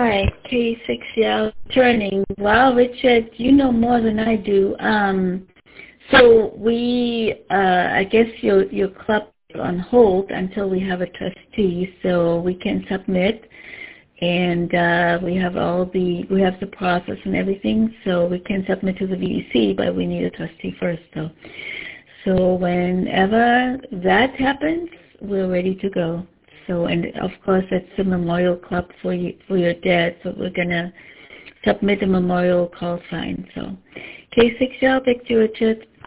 Hi, K6L Turning. Wow, Richard, you know more than I do. So I guess your club is on hold until we have a trustee, so we can submit, and we have the process and everything, so we can submit to the VEC, but we need a trustee first, though. So whenever that happens, we're ready to go. So, and of course, it's a memorial club for your dad. So we're gonna submit a memorial call sign. So, K6L, back to Richard.